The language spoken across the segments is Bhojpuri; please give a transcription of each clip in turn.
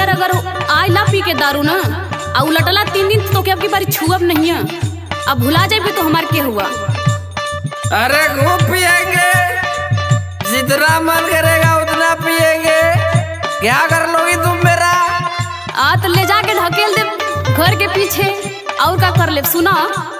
नियर अगर आइला पी के दारू ना आ उलटला 3 दिन तो क्या आपकी बारी छुअब नहीं है। अब भुला जाए तो हमारे क्या हुआ। अरे खूब पिएंगे, जितना मन करेगा उतना पिएंगे। क्या कर लोगी तुम मेरा? तो ले जाके ढकेल दे घर के पीछे और का कर ले। सुना,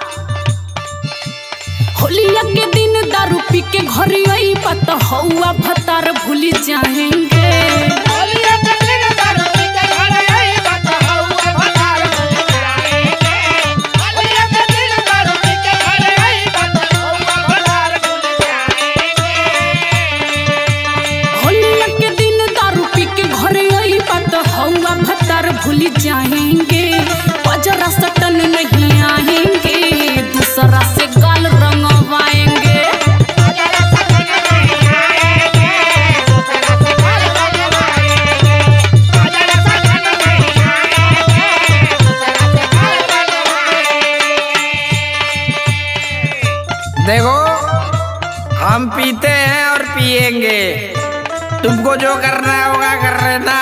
होलिया के दिन दारू पी के घर आई पता हुआ भतार भूल जाएंगे। होलिया के दिन दारू पी के घर आई पता हुआ भतार भूल जाएंगे। होलिया के दिन दारू पी के घर आई पता हुआ भतार भूल जाएंगे। होलिया के दिन दारू पी के घर आई पता हुआ भतार भूल जाएंगे। बजरा सटन नहीं आएंगे, दूसरा से गाल रंगवाएंगे। देखो, हम पीते हैं और पिएंगे, तुमको जो करना होगा कर लेना।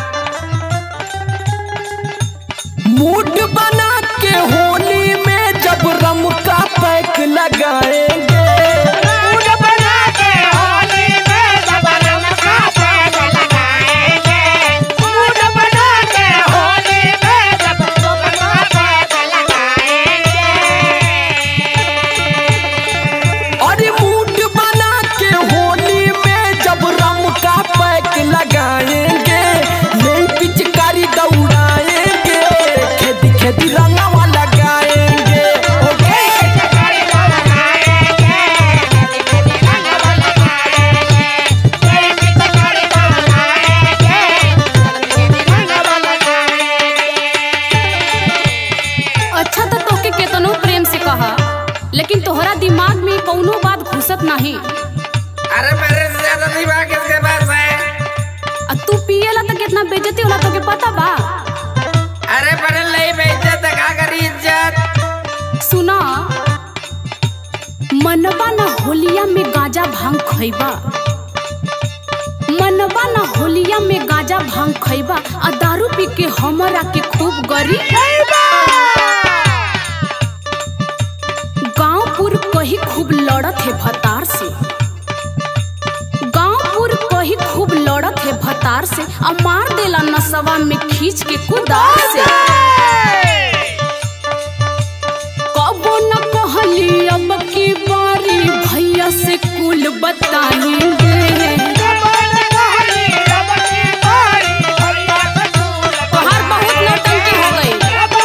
मूड बना के होली में जब रम का पैक लगाएंगे। मूड बना के होली में जब रम का पैक लगाएंगे। मूड बना के होली में जब रम का पैक लगाएंगे। अरे मूड बना के होली में जब रम का पैक लगाएंगे, नई पिचकारी दौड़ाएंगे, खेती रंगवा लगाएंगे। ओके, अच्छा तो तोके केतनो प्रेम से कहा, लेकिन तोहरा दिमाग में कौनो बात घुसत नहीं। अरे मेरे से ज्यादा दिमाग किसके पास है? तू पिएला तो कितना बेइज्जती होला तोके पता बा? अरे पढ़ल नहीं बेइज्जत का करी इज्जत। सुना, मनबा ना होलिया में गांजा भांग खइबा। मनबा ना होलिया में गांजा भांग खइबा आ दारू पी के हमरा के खूब गरी गांवपुर कही खूब लड़त है भतार से। गांवपुर कही खूब लड़त है भतार से आ मार देला नसवा में खींच के कुदार से। कबो न कहली अब की बारी भैया से कुल बताएंगे। तोहार बहुत नौटंकी हो गई।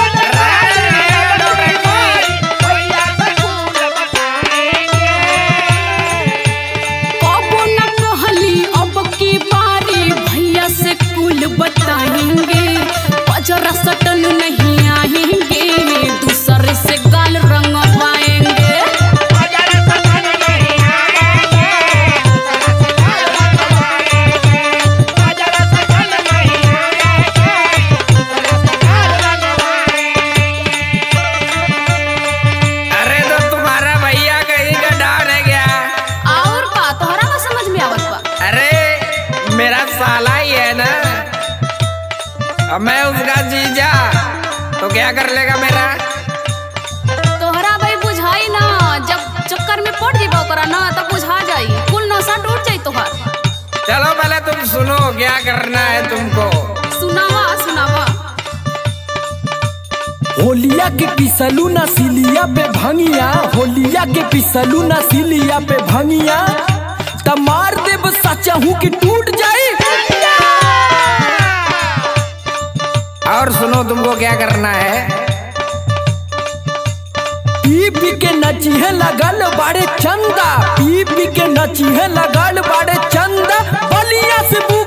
कबो न कहली अब की बारी भैया से कुल बताएंगे। बजरा सटन नहीं आएंगे, दूसरे से गाल रंगवाएंगे। अरे तो तुम्हारा भैया कहीं का डार है क्या? और का तोहरा का समझ में आवत बा? अरे मेरा साला ही है ना, अब मैं उसका जीजा तो क्या कर लेगा मेरा? तोहरा भाई बुझाई ना, जब चक्कर में पड़ जीबा ओकरा ना तब बुझा जाई, कुल नशा टूट जाई तोहार। चलो पहले तुम सुनो क्या करना है तुमको। सुनावा सुनावा। होलिया के पिसलू ना सिलिया पे भंगिया। होलिया के पिसलू ना सिलिया पे भंगिया, त मार देब सचहू की टूट जाई। और सुनो तुमको क्या करना है। पी पी के नचिहे लगल बाड़े चंदा। पी पी के नचिहे लगल बाड़े चंदा। बलिया से